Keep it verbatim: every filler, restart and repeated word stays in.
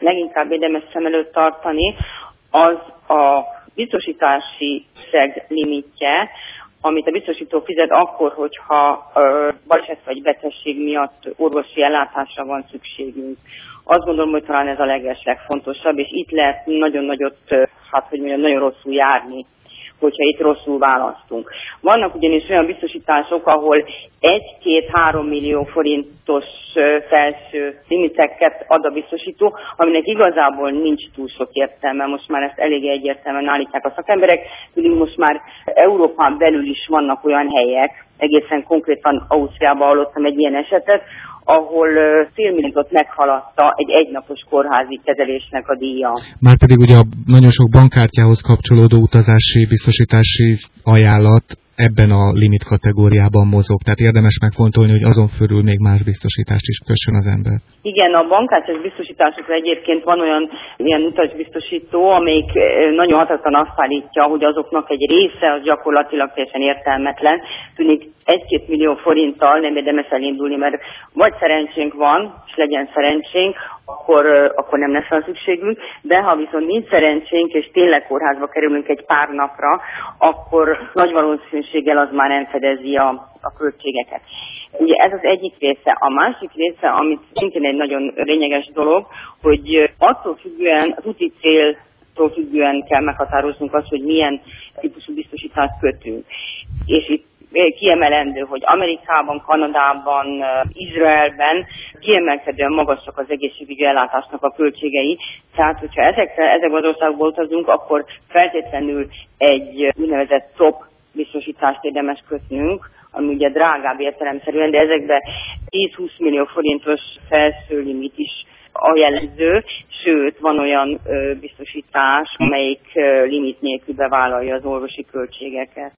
leginkább érdemes szem előtt tartani, az a biztosítási összeg limitje, amit a biztosító fizet akkor, hogyha ö, baleset vagy betegség miatt orvosi ellátásra van szükségünk. Azt gondolom, hogy talán ez a legeslegfontosabb, és itt lehet nagyon nagyot, hát hogy mondjam, nagyon rosszul járni, hogyha itt rosszul választunk. Vannak ugyanis olyan biztosítások, ahol egy-két-három millió forintos felső limiteket ad a biztosító, aminek igazából nincs túl sok értelme. Most már ezt elég egyértelműen állítják a szakemberek, pedig most már Európán belül is vannak olyan helyek, egészen konkrétan Ausztriában hallottam egy ilyen esetet, ahol fél milliót meghaladta egy egynapos kórházi kezelésnek a díja. Márpedig ugye a nagyon sok bankkártyához kapcsolódó utazási biztosítási ajánlat ebben a limit kategóriában mozog. Tehát érdemes megfontolni, hogy azon fölül még más biztosítást is kössön az ember. Igen, a bankkártyás biztosításokra egyébként van olyan ilyen utasbiztosító, amelyik nagyon határozottan azt állítja, hogy azoknak egy része az gyakorlatilag teljesen értelmetlen. Tudnék, egy-két millió forinttal nem érdemes elindulni, mert vagy szerencsénk van, és legyen szerencsénk, akkor, akkor nem lesz olyan szükségünk, de ha viszont nincs szerencsénk, és tényleg kórházba kerülünk egy pár napra, akkor nagy valószínűséggel az már nem fedezi a, a költségeket. Ugye ez az egyik része. A másik része, amit szintén egy nagyon lényeges dolog, hogy attól függően, az úti céltól függően kell meghatároznunk azt, hogy milyen típusú biztosítást kötünk. És itt kiemelendő, hogy Amerikában, Kanadában, Izraelben kiemelkedően magasak az egészségügyi ellátásnak a költségei. Tehát, hogyha ezekre, ezekben az országokból utazunk, akkor feltétlenül egy úgynevezett top biztosítást érdemes kötnünk, ami ugye drágább értelemszerűen, de ezekben tíz-húsz millió forintos felső limit is a jellemző, sőt, van olyan ö, biztosítás, amelyik ö, limit nélkül bevállalja az orvosi költségeket.